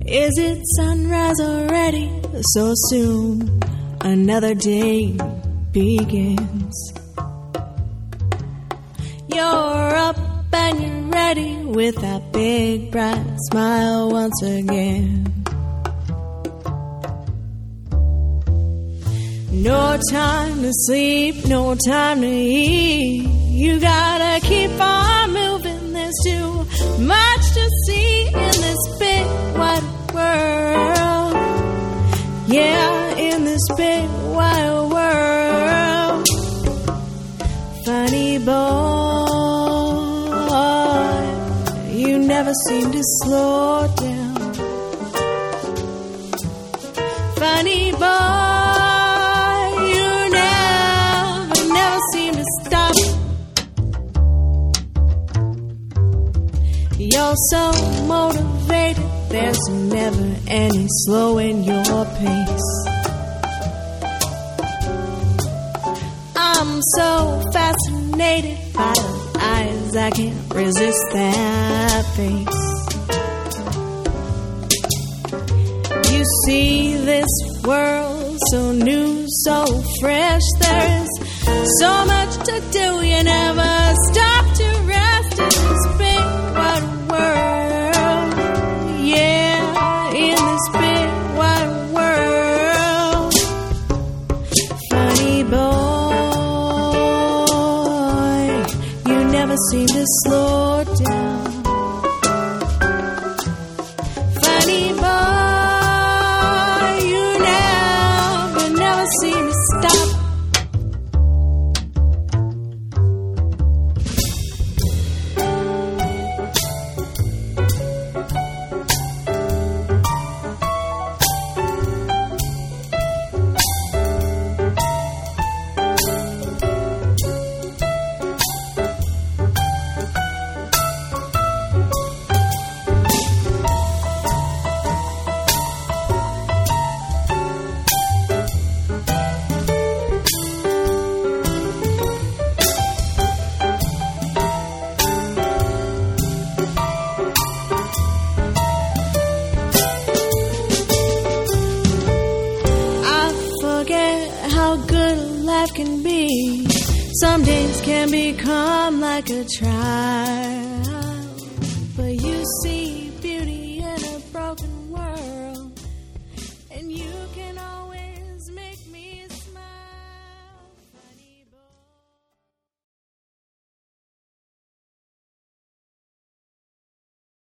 Is it sunrise already? So soon another day begins. You're up and you're ready with that big bright smile once again. No time to sleep, no time to eat. You gotta keep on moving. There's too much to see in this big wide world. Yeah, in this big wide world. Funny boy, you never seem to slow down. Funny boy, you're so motivated, there's never any slowing your pace. I'm so fascinated by those eyes, I can't resist that face. You see this world so new, so fresh. There's so much to do, you never stop to rest in this big wide world. Yeah, in this big wide world. Funny boy, you never seem to slow down. Funny boy, you never seem to stop. How good life can be. Some days can become like a trial.